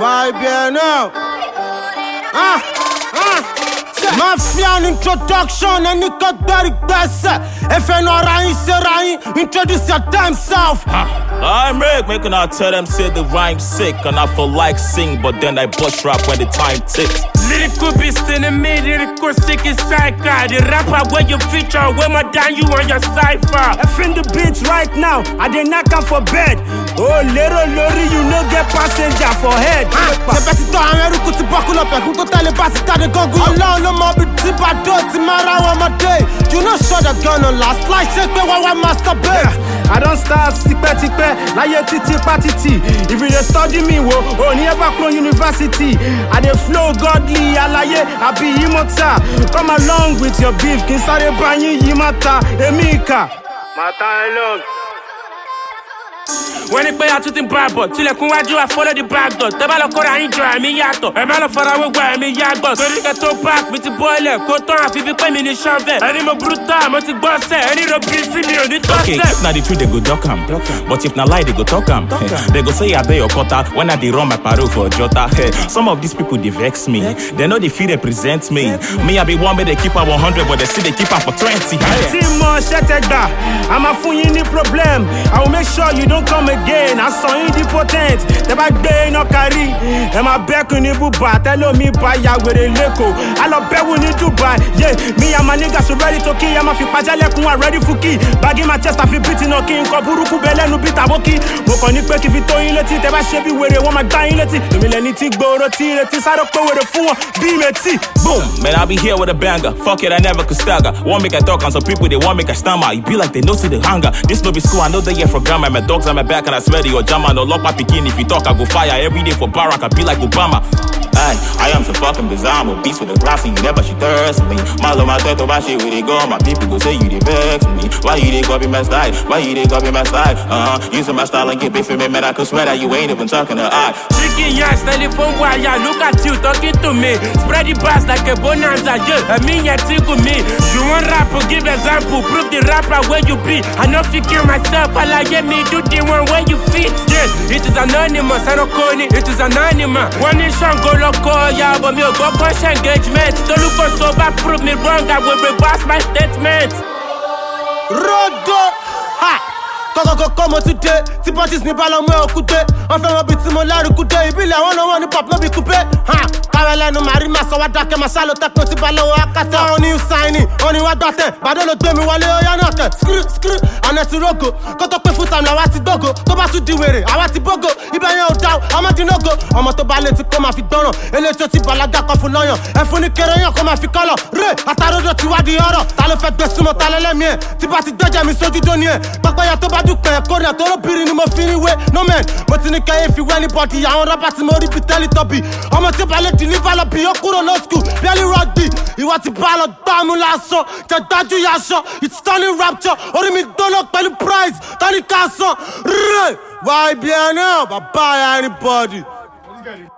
YBNL. Mafia introduction, any got very best. If you know Ryan, say Ryan, introduce your damn self. I'm Rick, making I tell them say the rhyme sick, and I feel like sing, but then I bust rap when the time ticks. Lyrical beast in the mid, lyrical sick is psycho. The rapper where you feature, where my down you on your cipher. F in the beats right now, I did not come for bed. Oh, little lorry, you no get passenger for head. The best to America to buckle up and go tell the best to the gun. Alone, no more tip I don't tomorrow on my day. You know, shot the gun on last flight, check me while I masturbate. I don't start stick like your titi patiti. If you just study me, oh, never clone university. I dey flow godly, alaye, I be immortal. Come along with your beef, can start a banyi yimata, emika. Mata alone. When it pay out to the Bible, till I come wájú, I follow the back door. Tẹ́ bá lọ kọ́ra yín jọ àmì yàtọ̀. Ẹ má lọ fara wé gba àmì yàgbọ̀. Torí kẹ́ tó pack mi ti bọ́ọ̀lẹ̀. Kó tán àfi bí pé mi ní ṣọ́ọ̀bẹ̀. Ẹni mo brutal, mo ti gbọ́ sẹ̀. Ẹni ro bí sí mi ò ní tọ́ sẹ̀. Okay, if na the truth, they go duck am. But if na lie, they go talk am. They go say I dey your cutter when I dey run my parole for Jota. Some of these people, they vex me. They know they feel represent me. Me, I be one, but they keep her 100, but they still they keep her for 20. Timon Shetega, I'm a funny problem. I will make sure you don't come again. I saw you potent. The back day no carry. And my back on the buba. Tell me buy ya with a leko. I love bet we need to buy. Yeah, me and my niggas are ready to kill. I'm a fi pajale kun ready for key. Bag in my chest, I feel beating no king. Koburuku bele no beat aboki. Mokoni pe ki fito in leti. Teba shebi where they want my guy in leti. The millenity go roti leti. Sado ko with the phone. Be meti. Boom, man, I be here with a banger. Fuck it, I never could stagger. Want make I talk on some people, they want make I stammer. You be like they know see the hunger. This no be school, I know they here for grammar. My dogs on my back and I swear your jama. No lock my picking. If you talk, I go fire every day for Barack. I be like Obama. Aye, I am so fucking bizarre. I'm a beast with a glass and you never should thirst me. My love, my teto, my shit, where they go. My people go say you they vex me. Why you they copy my style? Why you they copy my style? Using my style and get big for me, man. I could swear that you ain't even talking to I. Chicken yash, telephone wire, look at you talking to me. Spread the bass like a bonanza, yeah. I mean, you tickle me. You want rap, give example. Prove the rapper where you be. I know if you kill myself, I like me do the one where you fit. Yeah, it is anonymous, I don't call it. It is anonymous. One nation go local, yeah, but me go conscious engagement. Don't look for sober, prove me wrong. I will reverse my statement. Rodo, ha. Kọ́kọ́kọ́ kọ́mọ ti dé, tí pọ́ńtì ní bá lọ́mọ ẹ̀ kúté. Wọ́n fẹ́ wọn bí tí mo lárú kúté, ìbílẹ̀ wọn náà wọ́n ní pop ló bí kúpé. Káwé lẹ́nu màrí máa sọ wá dákẹ́, máa ṣálò tẹ́kọ̀ tí bá lọ́wọ́ akátá. Wọ́n ní sáìnì, wọ́n ní wá gbàtẹ̀, bàdé ló gbé mi wọlé ó yá náà tẹ̀. Skiri, àná ti rógo, kó tó pé fún tàmì àwa ti gbógo. Tó bá tún di wèrè, àwa ti bógo. Ibẹ̀ yẹn ò dá o, ọmọ dínógo. Ọmọ tó bá létí kó máa fi gbọ́ràn. Eléyìí tó ti bàlágà kan fún lọ́yàn. Ẹ̀fún ní kéré yàn kó máa fi kọ́lọ̀. Ré àtàródò ti wá di ọ̀rọ̀. Ta ló fẹ́ gbé súnmọ́ ta lẹ́lẹ́mí ẹ̀? Tí bá ti gbẹ́jẹ̀ mi sójú dóní ẹ̀. Pàpẹ́yà tó bá dúpẹ́ ẹ̀kọ́ rẹ̀ tó lóbìnrin ni mo fi ní wé. No man, mo ti ní kẹ́yìn fi wẹ́ ní bọ́ọ̀dì. Àwọn rọ́bà tí mo rí bi tẹ́lí tọ́bì. Ọmọ tí balẹ̀ deliver lọ bí ó kúrò lọ school. Bẹ́ẹ̀ni rugby, ìwọ ti bá lọ gbámú lásán. Jẹ dájú yaṣọ, it's turning rapture. Orí mi gbóná pẹ̀lú price, tọ́ni ká sàn. YBNL, bàbá anybody.